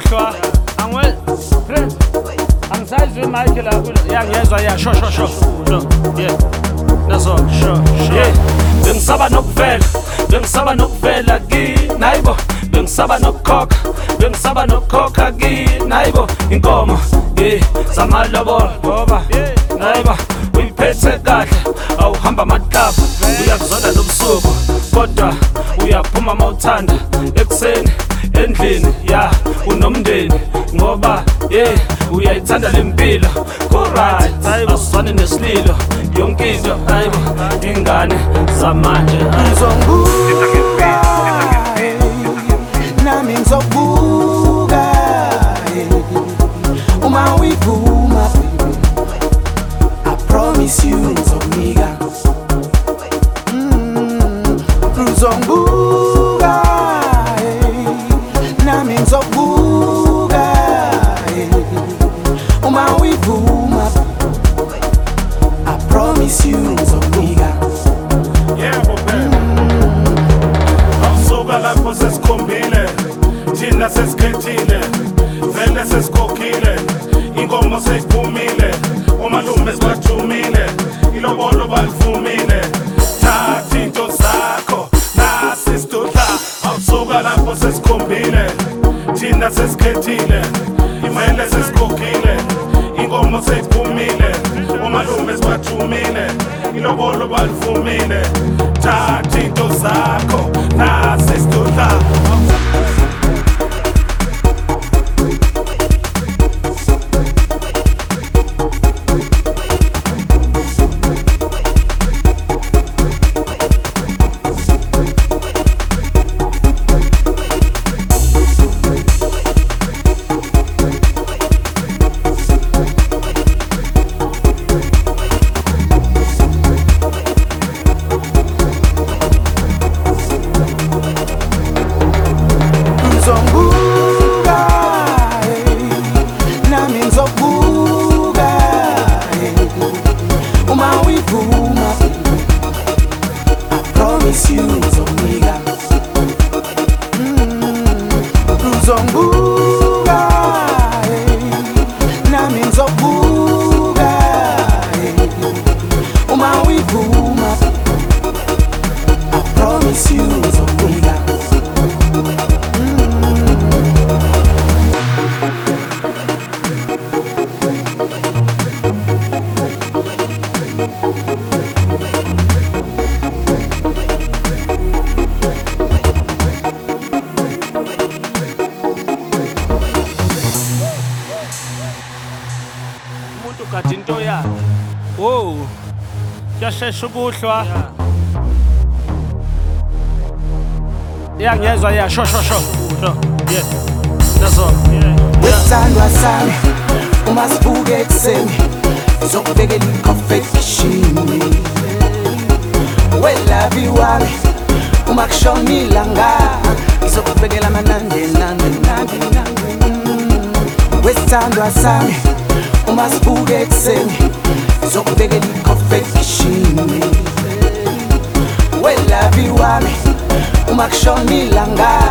kuhlwa angwe friend angisayizwe Michael akulo yangiyezwa ya sho yeah nazo sho yeah bengisaba nokuvela kini hayibo bengisaba nokukhokha kini hayibo inkomo zamalobolo ngoba hayibo uyiphethe kahle awuhamba amahlapa uyakuzona nobusuku kodwa uyaphuma mawuthanda ekuseni endlini ya unomndeni ngoba uyayithanda lempilo alright asifane nesililo yonke into hayibo ingane zamanje ngizobuka nami ngizobuka uma uyiphuma I promise you ngizonika uzongibuka nami ngizobuka uma uyiphuma I promise you ngizonika yebo phela awusuka lapho sesikhombile thina sesikhethile vele sesikhokhile inkomo seyiphumile omalume sibajumile ilobolo balivumile thatha into zakho nasi sidudla awusuka lapho sesikhombile thina sesikhethile vele sesikhokhile inkomo seyiphumile omalume sibajumile ilobolo balivumile thatha into zakho nasi sidudla kade into ya kuyashesha ukuhlwa ngiyezwa ya sho yeah nazo wethandwa sami uma sibuke ekuseni ngizokubekela ikhofi ekishini welabi wami uma kushona ilanga ngizokubekela amanandi wethandwa sami uma sibuke ekuseni ngizokubekela ikhofi ekishini welabi wami uma kushona ilanga